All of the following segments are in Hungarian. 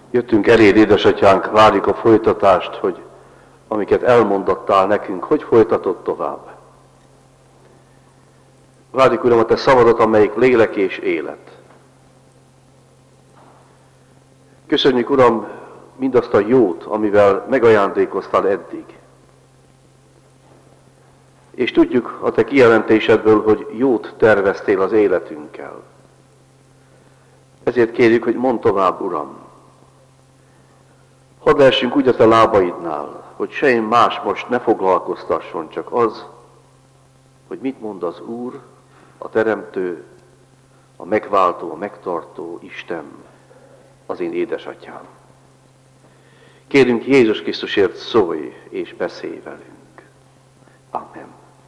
Jöttünk eléd, édesatyánk, várjuk a folytatást, hogy amiket elmondottál nekünk, hogy folytatod tovább. Várjuk, Uram, a te szavadat, amelyik lélek és élet. Köszönjük, Uram, mindazt a jót, amivel megajándékoztál eddig. És tudjuk a te kijelentésedből, hogy jót terveztél az életünkkel. Ezért kérjük, hogy mondd tovább, Uram. Hadd lehessünk úgy a te lábaidnál, hogy semmi más most ne foglalkoztasson, csak az, hogy mit mond az Úr, a Teremtő, a megváltó, a megtartó Isten, az én édesatyám. Kérünk, Jézus Krisztusért szólj és beszélj velünk. Amen.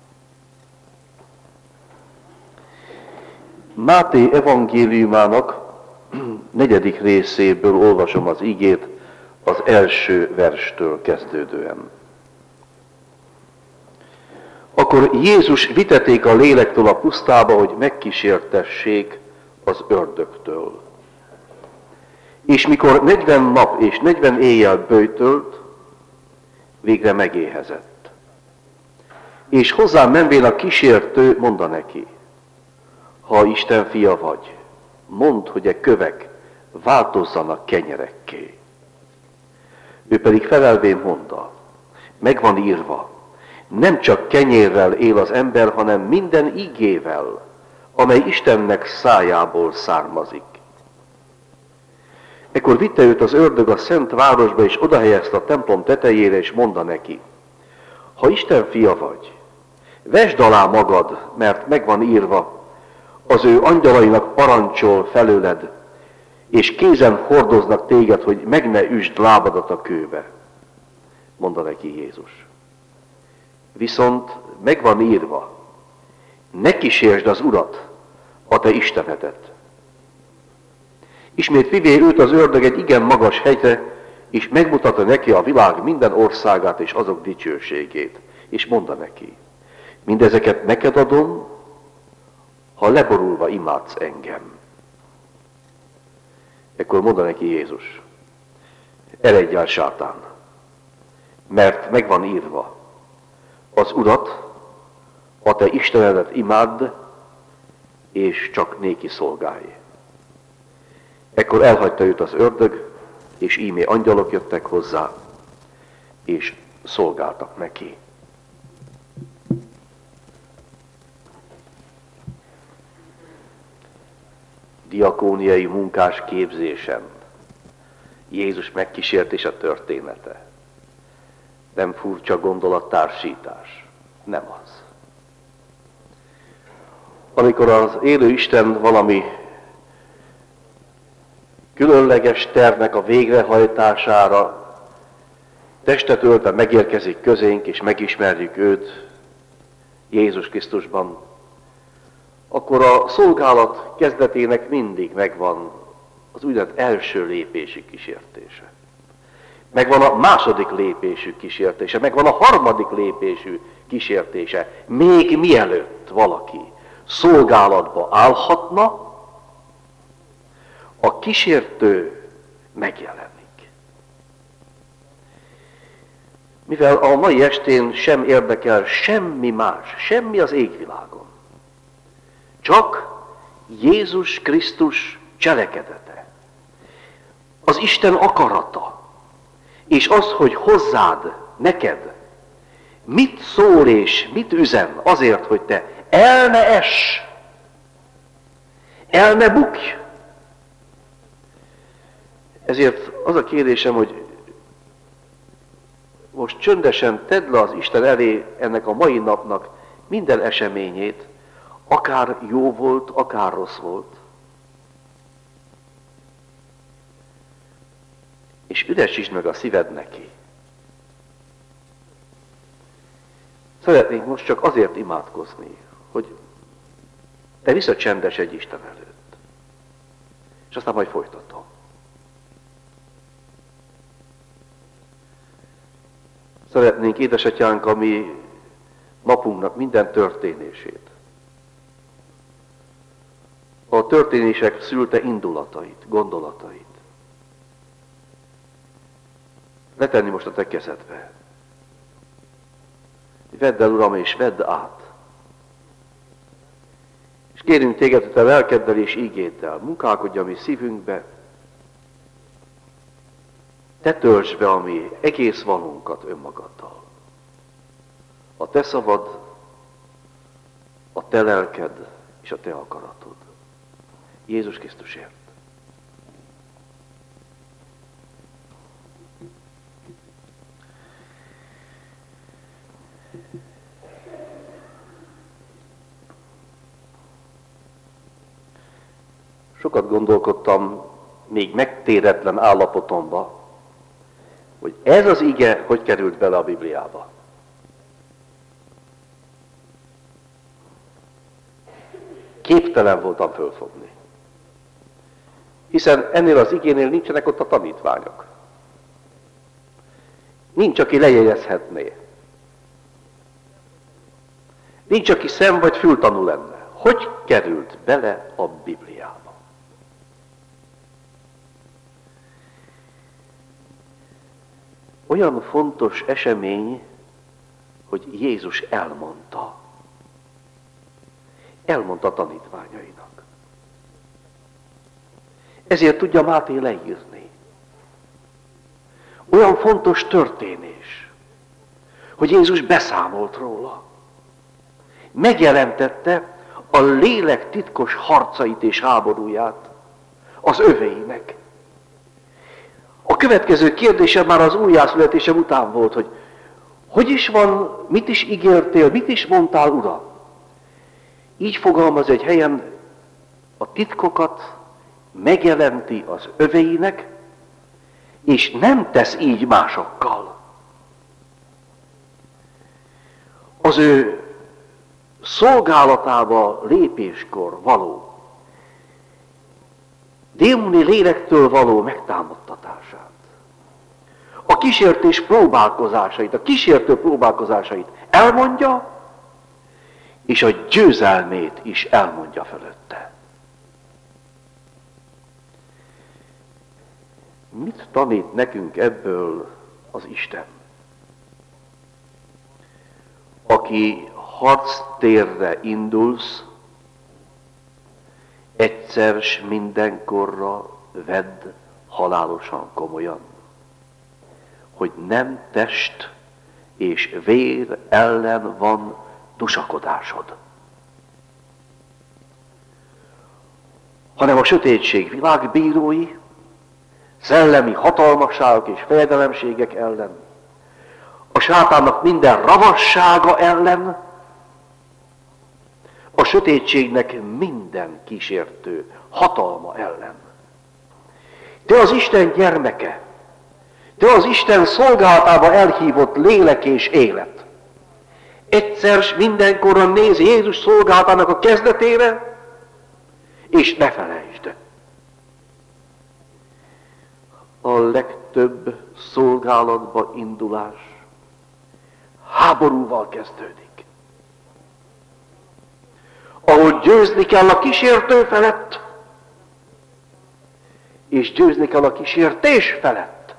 Máté evangéliumának 4. részéből olvasom az igét, az első verstől kezdődően. Akkor Jézus viteték a lélektől a pusztába, hogy megkísértessék az ördögtől. És mikor 40 nap és 40 éjjel böjtölt, végre megéhezett. És hozzám menvén a kísértő mondta neki, ha Isten fia vagy, mondd, hogy e kövek változzanak kenyerekké. Ő pedig felelvén mondta, megvan írva, nem csak kenyérrel él az ember, hanem minden ígével, amely Istennek szájából származik. Ekkor vitte őt az ördög a szent városba, és odahelyezte a templom tetejére, és mondta neki, ha Isten fia vagy, vesd alá magad, mert megvan írva, az ő angyalainak parancsol felőled, és kézen hordoznak téged, hogy meg ne üsd lábadat a kőbe. Mondta neki Jézus. Viszont megvan írva, ne kísérsd az Urat, a te Istenedet. Ismét vivé őt az ördög egy igen magas hegyre, és megmutatta neki a világ minden országát és azok dicsőségét. És mondta neki, mindezeket neked adom, ha leborulva imádsz engem. Ekkor mondta neki Jézus, eredj el, sátán, mert megvan írva, az Urat, a te Istenedet imádd, és csak néki szolgálj. Ekkor elhagyta őt az ördög, és íme angyalok jöttek hozzá, és szolgáltak neki. Diakóniai munkás képzésen Jézus megkísértése története. Nem furcsa gondolattársítás. Nem az. Amikor az élő Isten valami különleges tervnek a végrehajtására testet öltve megérkezik közénk, és megismerjük őt Jézus Krisztusban, akkor a szolgálat kezdetének mindig megvan az úgynevezett első lépési kísértése. Megvan a második lépésű kísértése, megvan a harmadik lépésű kísértése. Még mielőtt valaki szolgálatba állhatna, a kísértő megjelenik. Mivel a mai estén sem érdekel semmi más, semmi az égvilágon, csak Jézus Krisztus cselekedete, az Isten akarata, és az, hogy hozzád, neked, mit szól és mit üzen azért, hogy te el ne ess, el ne bukj. Ezért az a kérdésem, hogy most csöndesen tedd le az Isten elé ennek a mai napnak minden eseményét, akár jó volt, akár rossz volt. És üresítsd meg a szíved neki. Szeretnénk most csak azért imádkozni, hogy te visszacsendesedj Isten előtt. És aztán majd folytatom. Szeretnénk, édesatyánk, a mi napunknak minden történését, a történések szülte indulatait, gondolatait, letenni most a te kezedbe. Vedd el, Uram, és vedd át. És kérünk téged, hogy te lelkeddel és ígéddel munkálkodj a mi szívünkbe, te töltsd be a mi egész valónkat önmagaddal. A te szavad, a te lelked és a te akaratod. Jézus Krisztusért. Sokat gondolkodtam még megtéretlen állapotomba, hogy ez az ige hogy került bele a Bibliába. Képtelen voltam fölfogni. Hiszen ennél az igénél nincsenek ott a tanítványok. Nincs, aki lejegyezhetné. Nincs, aki szem vagy fültanú lenne. Hogy került bele a Bibliába? Olyan fontos esemény, hogy Jézus elmondta. Elmondta a tanítványainak. Ezért tudja Máté leírni. Olyan fontos történés, hogy Jézus beszámolt róla. Megjelentette a lélek titkos harcait és háborúját az öveinek. A következő kérdésem már az újjászületésem után volt, hogy is van, mit is ígértél, mit is mondtál, Uram? Így fogalmaz egy helyen, a titkokat megjelenti az öveinek, és nem tesz így másokkal. Az ő szolgálatába lépéskor való, démoni lélektől való megtámadtatását, a kísértés próbálkozásait, a kísértő próbálkozásait elmondja, és a győzelmét is elmondja fölötte. Mit tanít nekünk ebből az Isten? Aki harctérre indulsz, egyszer s mindenkorra vedd halálosan komolyan, hogy nem test és vér ellen van tusakodásod, hanem a sötétség világbírói, szellemi hatalmasságok és fejedelemségek ellen, a sátánnak minden ravassága ellen, a sötétségnek minden kísértő hatalma ellen. Te az Isten gyermeke, te az Isten szolgálatába elhívott lélek és élet. Egyszer s mindenkorra néz Jézus szolgálatának a kezdetére, és ne felejtsd. A legtöbb szolgálatba indulás háborúval kezdődik. Ahol győzni kell a kísértő felett, és győzni kell a kísértés felett.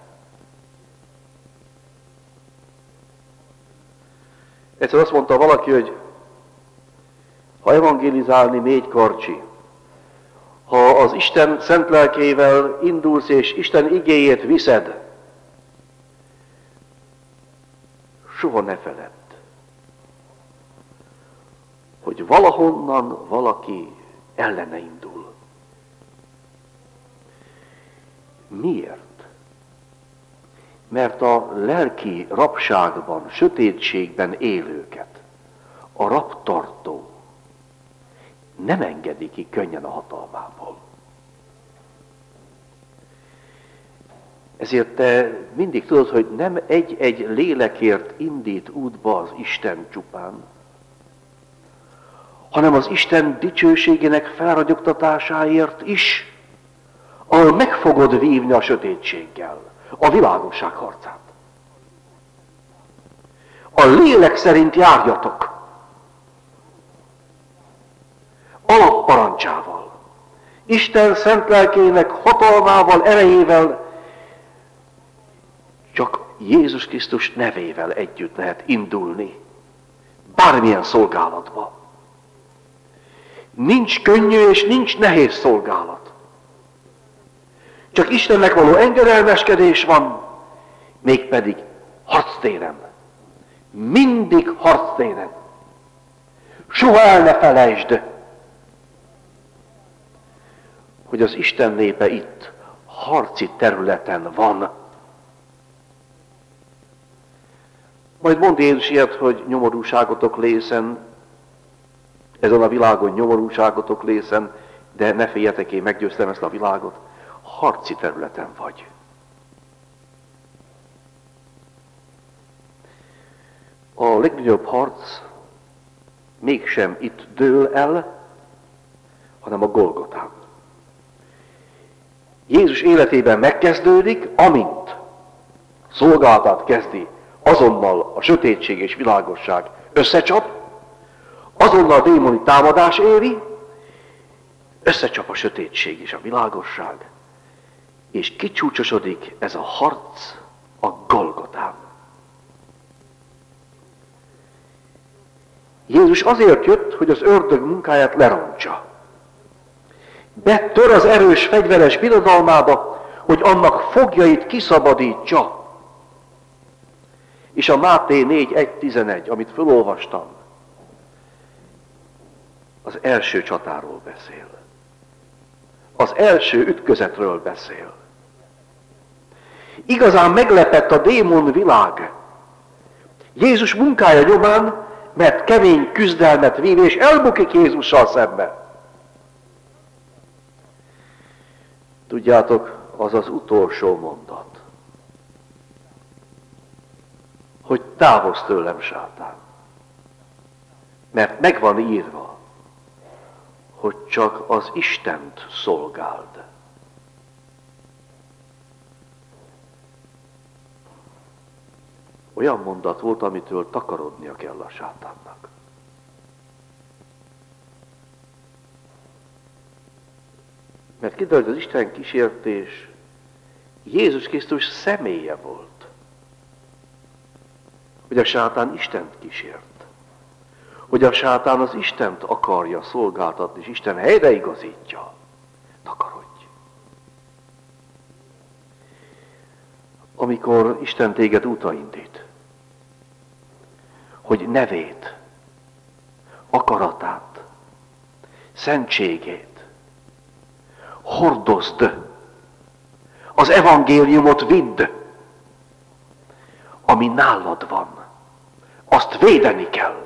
Egyszer azt mondta valaki, hogy ha evangélizálni mégy karcsi, ha az Isten szent lelkével indulsz és Isten igéjét viszed, soha ne feledd, hogy valahonnan valaki ellene indul. Miért? Mert a lelki rabságban, sötétségben élőket a rabtartó nem engedi ki könnyen a hatalmából. Ezért te mindig tudod, hogy nem egy-egy lélekért indít útba az Isten csupán, hanem az Isten dicsőségének felragyogtatásáért is, ahol meg fogod vívni a sötétséggel a világosság harcát. A lélek szerint járjatok. Alapparancsával. Isten szent lelkének hatalmával, erejével csak Jézus Krisztus nevével együtt lehet indulni bármilyen szolgálatba. Nincs könnyű és nincs nehéz szolgálat. Csak Istennek való engedelmeskedés van, mégpedig harctéren. Mindig harctéren. Soha el ne felejtsd, hogy az Isten népe itt, harci területen van. Majd mond Jézus ilyet, hogy nyomorúságotok lészen, ezen a világon nyomorúságotok lészen, de ne féljetek, én meggyőztem ezt a világot, harci területen vagy. A legnagyobb harc mégsem itt dől el, hanem a Golgotán. Jézus életében megkezdődik, amint szolgálatát kezdi, azonnal a sötétség és világosság összecsap, azonnal a démoni támadás éri, összecsap a sötétség és a világosság, és kicsúcsosodik ez a harc a Golgotán. Jézus azért jött, hogy az ördög munkáját lerontsa. Betör az erős fegyveres birodalmába, hogy annak foglyait kiszabadítsa. És a Máté 4:1-11, amit felolvastam, az első csatáról beszél. Az első ütközetről beszél. Igazán meglepett a démon világ Jézus munkája nyomán, mert kemény küzdelmet vív, és elbukik Jézussal szemben. Tudjátok, az az utolsó mondat, hogy távozz tőlem, sátán. Mert meg van írva, hogy csak az Istent szolgáld. Olyan mondat volt, amitől takarodnia kell a sátánnak. Mert kiderült, az Isten kísértés Jézus Krisztus személye volt. Hogy a sátán Istent kísért. Hogy a sátán az Istent akarja szolgáltatni, és Isten helyreigazítja. Takarodj! Amikor Isten téged útra indít, hogy nevét, akaratát, szentségét hordozd, az evangéliumot vidd, ami nálad van, azt védeni kell.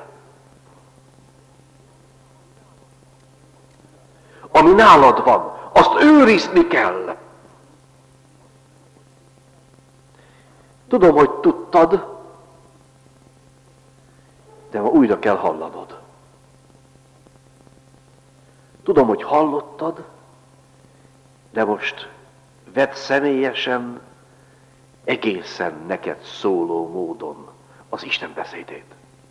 Ami nálad van, azt őrizni kell. Tudom, hogy tudtad, de ma újra kell hallanod. Tudom, hogy hallottad, de most vedd személyesen, egészen neked szóló módon az Isten beszédét.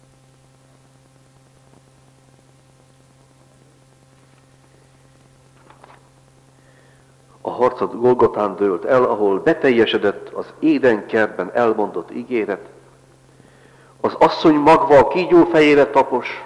A harcad Golgotán dőlt el, ahol beteljesedett az Édenkertben elmondott ígéret, az asszony magva a kígyó fejére tapos,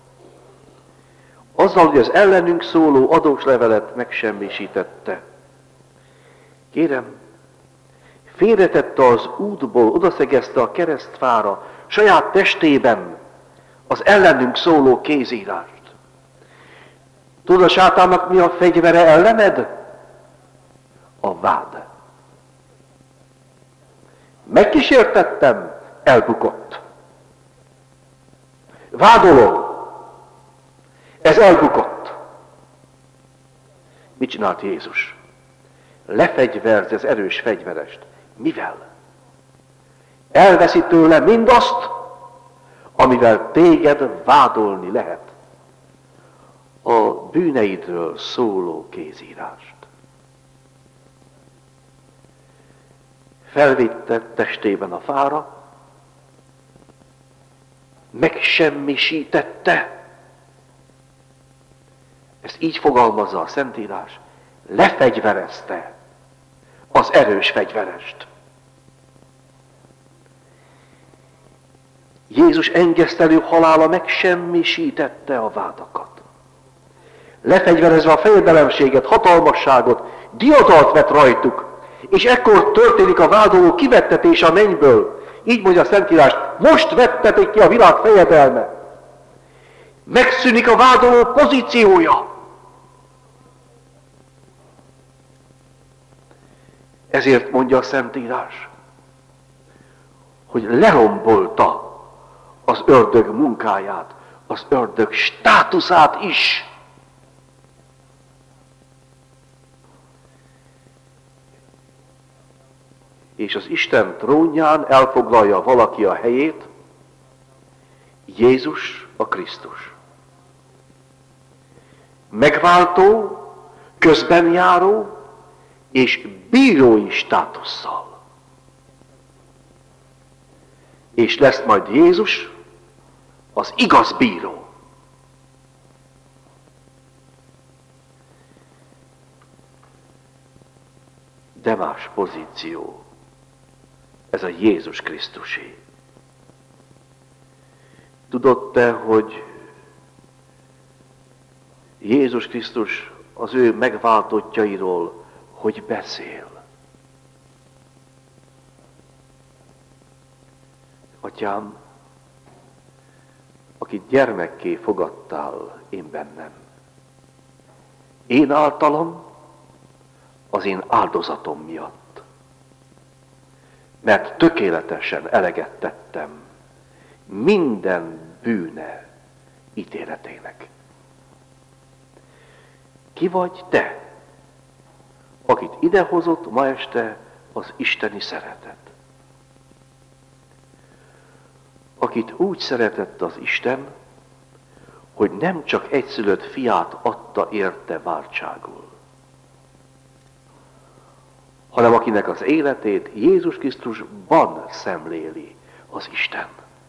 azzal, hogy az ellenünk szóló adóslevelet megsemmisítette. Kérem, félretette az útból, odaszegezte a keresztfára, saját testében az ellenünk szóló kézírást. Tudod, a sátánnak mi a fegyvere ellened? A vád. Megkísértettem, elbukott. Vádolom, ez elbukott. Mit csinált Jézus? Lefegyverzi az erős fegyverest. Mivel? Elveszi tőle mindazt, amivel téged vádolni lehet. A bűneidről szóló kézírást. Felvitte testében a fára, megsemmisítette. Ezt így fogalmazza a Szentírás. Lefegyverezte az erős fegyverest. Jézus engesztelő halála megsemmisítette a vádakat. Lefegyverezve a fejedelemséget, hatalmasságot, diadalt vett rajtuk, és ekkor történik a vádoló kivettetése a mennyből. Így mondja a Szentírás, most vettetik ki a világ fejedelme. Megszűnik a vádoló pozíciója. Ezért mondja a Szentírás, hogy lerombolta az ördög munkáját, az ördög státuszát is. És az Isten trónján elfoglalja valaki a helyét, Jézus a Krisztus. Megváltó, közbenjáró és bírói státusszal. És lesz majd Jézus az igaz bíró. De más pozíció. Ez a Jézus Krisztusé. Tudod te, hogy Jézus Krisztus az ő megváltottjairól hogy beszél? Atyám, akit gyermekké fogadtál én bennem, én általam, az én áldozatom miatt, mert tökéletesen eleget tettem minden bűne ítéletének. Ki vagy te, akit idehozott ma este az isteni szeretet? Akit úgy szeretett az Isten, hogy nem csak egyszülött fiát adta érte váltságul, hanem akinek az életét Jézus Krisztusban szemléli az Isten.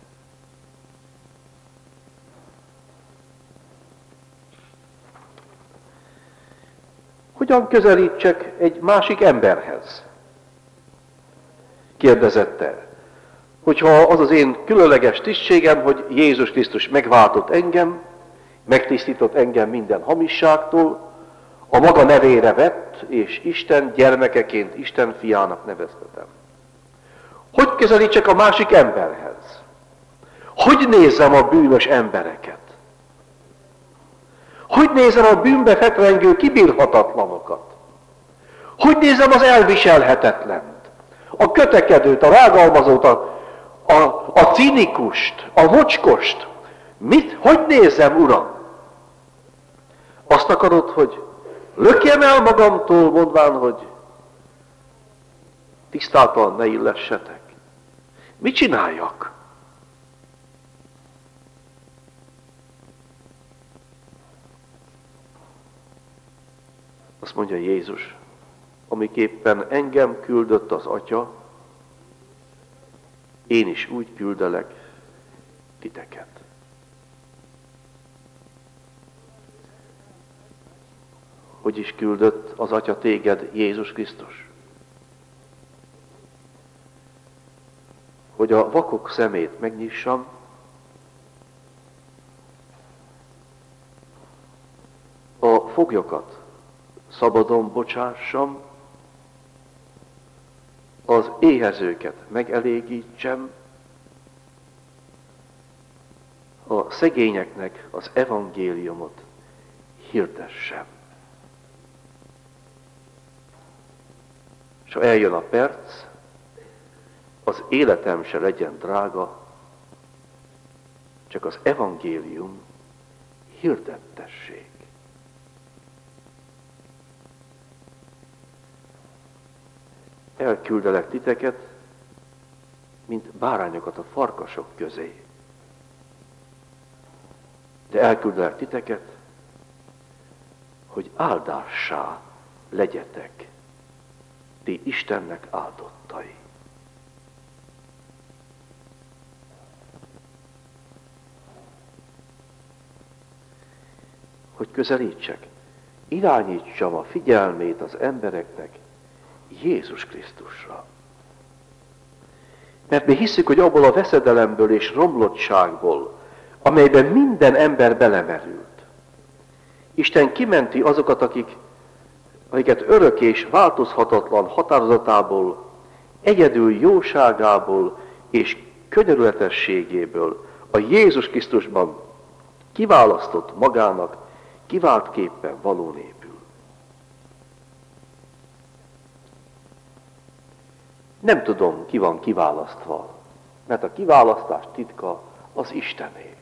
Hogyan közelítsek egy másik emberhez? Kérdezette. Hogyha az az én különleges tisztségem, hogy Jézus Krisztus megváltott engem, megtisztított engem minden hamisságtól, a maga nevére vett, és Isten gyermekeként Isten fiának neveztetem. Hogy közelítsek a másik emberhez? Hogy nézzem a bűnös embereket? Hogy nézem a bűnbe fetrengő kibírhatatlanokat? Hogy nézem az elviselhetetlent? A kötekedőt, a rágalmazót, a cinikust, a mocskost? Hogy nézem, Uram? Azt akarod, hogy lökjem el magamtól, mondván, hogy tisztátalan ne illessetek? Mit csináljak? Azt mondja Jézus, amiképpen engem küldött az Atya, én is úgy küldelek titeket. Hogy is küldött az Atya téged Jézus Krisztus? Hogy a vakok szemét megnyissam, a foglyokat szabadon bocsássam, az éhezőket megelégítsem, a szegényeknek az evangéliumot hirdessem. És ha eljön a perc, az életem se legyen drága, csak az evangélium hirdettessék. Elküldelek titeket, mint bárányokat a farkasok közé. De elküldelek titeket, hogy áldássá legyetek, ti Istennek áldottai. Hogy közelítsek, irányítsam a figyelmét az embereknek Jézus Krisztusra. Mert mi hiszük, hogy abból a veszedelemből és romlottságból, amelyben minden ember belemerült, Isten kimenti azokat, akiket örök és változhatatlan határozatából, egyedül jóságából és könyörületességéből a Jézus Krisztusban kiválasztott magának, kiváltképpen való népül. Nem tudom, ki van kiválasztva, mert a kiválasztás titka az Istené.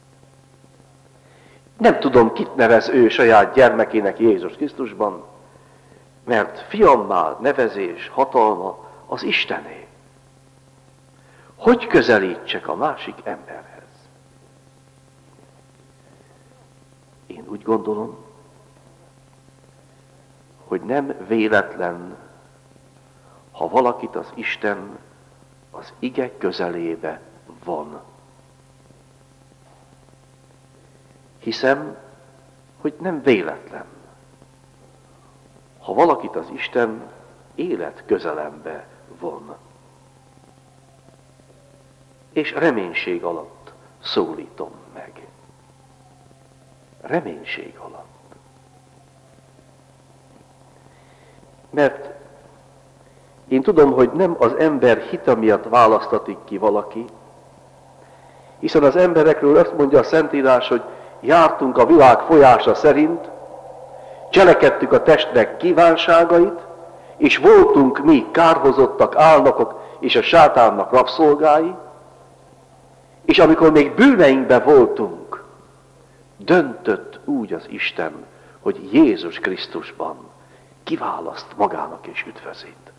Nem tudom, kit nevez ő saját gyermekének Jézus Krisztusban, mert fiammá nevezés, hatalma az Istené. Hogy közelítsek a másik emberhez? Én úgy gondolom, hogy nem véletlen, ha valakit az Isten az ige közelébe von. Hiszem, hogy nem véletlen, ha valakit az Isten élet közelembe von. És reménység alatt szólítom meg. Reménység alatt. Mert én tudom, hogy nem az ember hite miatt választatik ki valaki, hiszen az emberekről azt mondja a Szentírás, hogy jártunk a világ folyása szerint, cselekedtük a testnek kívánságait, és voltunk mi kárhozottak, álnokok és a sátánnak rabszolgái, és amikor még bűneinkben voltunk, döntött úgy az Isten, hogy Jézus Krisztusban kiválaszt magának és üdvözít.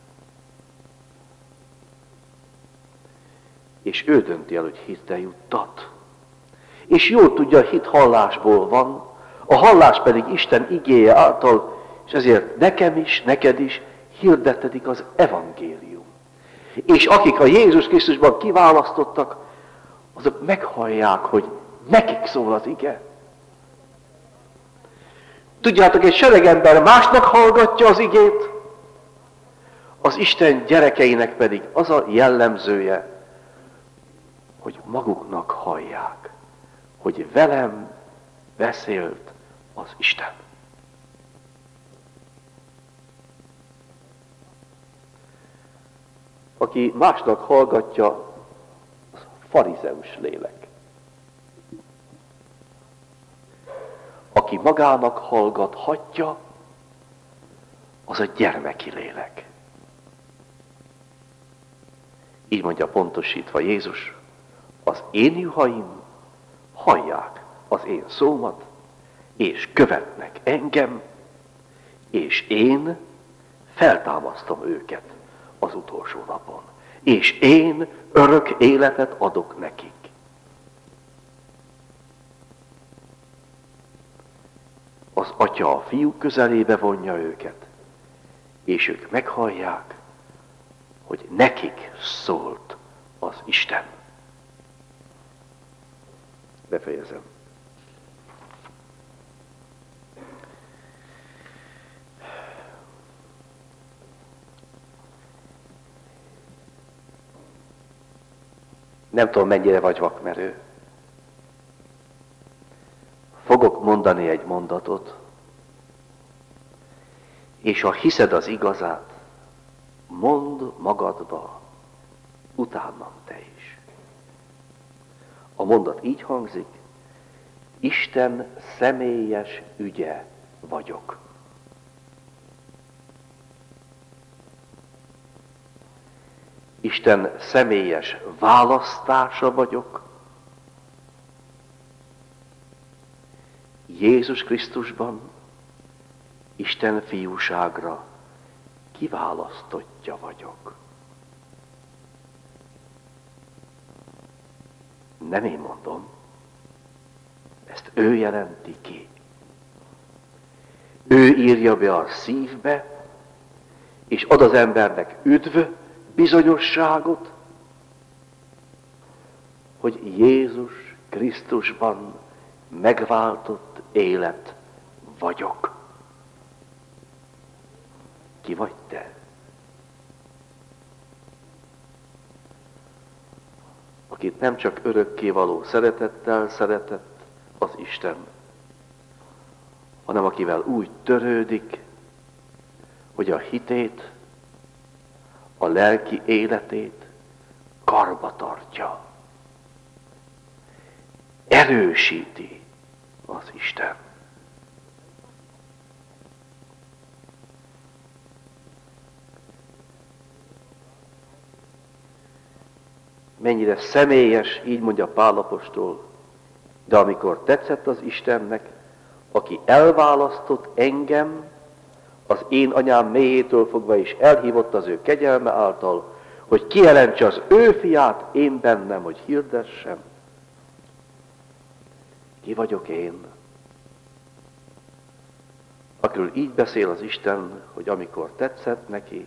És ő dönti el, hogy hitre juttat. És jól tudja, a hit hallásból van, a hallás pedig Isten igéje által, és ezért nekem is, neked is hirdetedik az evangélium. És akik a Jézus Krisztusban kiválasztottak, azok meghallják, hogy nekik szól az ige. Tudjátok, egy sereg ember másnak hallgatja az igét, az Isten gyerekeinek pedig az a jellemzője, hogy maguknak hallják, hogy velem beszélt az Isten. Aki másnak hallgatja, az farizeus lélek. Aki magának hallgathatja, az a gyermeki lélek. Így mondja pontosítva Jézus, az én juhaim hallják az én szómat, és követnek engem, és én feltámasztom őket az utolsó napon. És én örök életet adok nekik. Az Atya a Fiú közelébe vonja őket, és ők meghallják, hogy nekik szólt az Isten. Befejezem. Nem tudom, mennyire vagy vakmerő. Fogok mondani egy mondatot, és ha hiszed az igazát, mondd magadba, utánam te is. A mondat így hangzik, Isten személyes ügye vagyok. Isten személyes választása vagyok. Jézus Krisztusban Isten fiúságra kiválasztottja vagyok. Nem én mondom, ezt ő jelenti ki. Ő írja be a szívbe, és ad az embernek üdv bizonyosságot, hogy Jézus Krisztusban megváltott élet vagyok. Ki vagy te? akit nem csak örökkévaló szeretettel szeretett az Isten, hanem akivel úgy törődik, hogy a hitét, a lelki életét karba tartja. Erősíti az Isten. Mennyire személyes, így mondja Pál apostol, de amikor tetszett az Istennek, aki elválasztott engem, az én anyám mélyétől fogva is elhívott az ő kegyelme által, hogy kijelentse az ő fiát én bennem, hogy hirdessem. Ki vagyok én? Akiről így beszél az Isten, hogy amikor tetszett neki,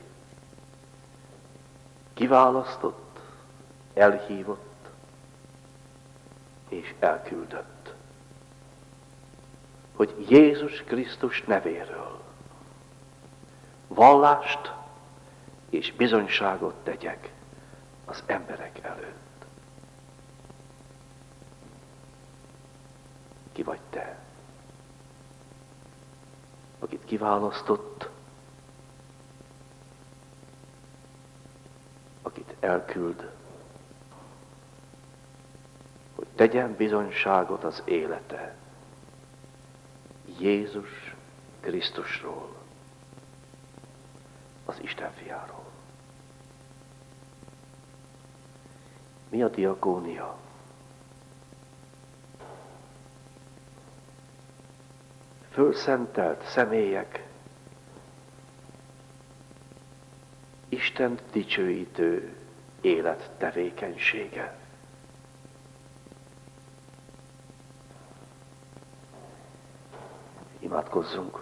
kiválasztott, elhívott és elküldött. Hogy Jézus Krisztus nevéről vallást és bizonyságot tegyek az emberek előtt. Ki vagy te, akit kiválasztott, akit elküld, hogy tegyen bizonyságot az élete Jézus Krisztusról, az Isten fiáról. Mi a diakónia? Fölszentelt személyek, Istent dicsőítő élet tevékenysége. Imádkozzunk!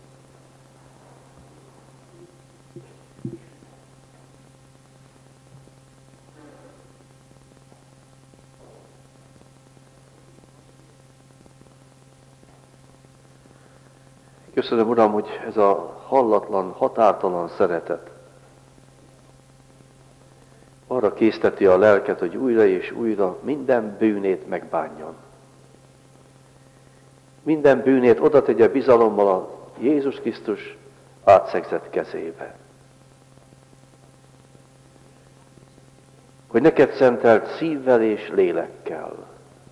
Köszönöm, Uram, hogy ez a hallatlan, határtalan szeretet arra készteti a lelket, hogy újra és újra minden bűnét megbánjon. Minden bűnét oda tegye bizalommal a Jézus Krisztus átszegzett kezébe. Hogy neked szentelt szívvel és lélekkel.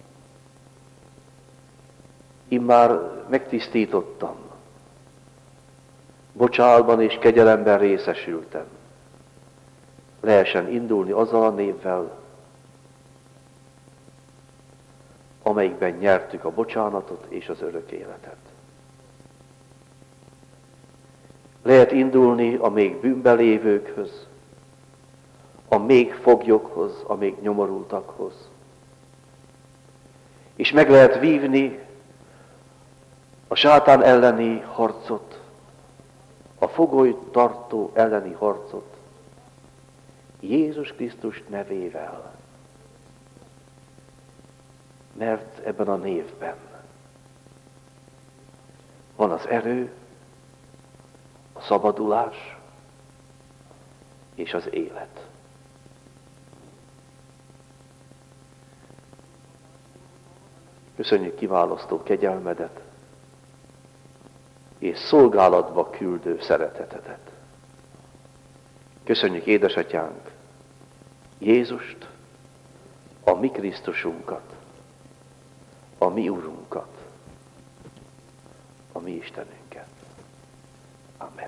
Immár megtisztítottam. Bocsánatban és kegyelemben részesültem. Lehessen indulni azzal a névvel, amelyikben nyertük a bocsánatot és az örök életet. Lehet indulni a még bűnben lévőkhöz, a még foglyokhoz, a még nyomorultakhoz. És meg lehet vívni a sátán elleni harcot, a fogolyt tartó elleni harcot Jézus Krisztus nevével. Mert ebben a névben van az erő, a szabadulás és az élet. Köszönjük kiválasztó kegyelmedet és szolgálatba küldő szeretetedet. Köszönjük édesatyánk, Jézust, a mi Krisztusunkat, a mi Urunkat, a mi Istenünket. Amen.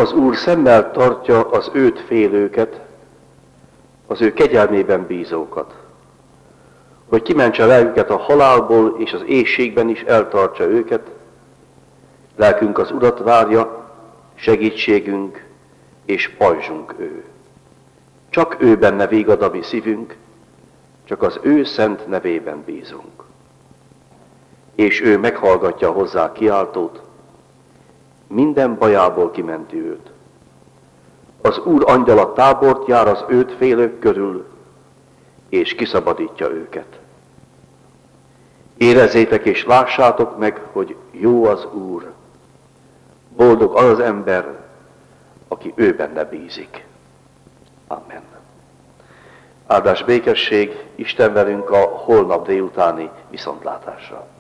az Úr szemmel tartja az őt félőket, az ő kegyelmében bízókat, hogy kimentse lelküket a halálból, és az éhségben is eltartsa őket. Lelkünk az Urat várja, segítségünk és pajzsunk ő. Csak ő benne végad a mi szívünk, csak az ő szent nevében bízunk. És ő meghallgatja a hozzá kiáltót, minden bajából kimenti őt. Az Úr angyala tábort jár az őt félők körül, és kiszabadítja őket. Érezzétek és lássátok meg, hogy jó az Úr. Boldog az az ember, aki ő benne bízik. Amen. Áldás békesség, Isten velünk a holnap délutáni viszontlátásra.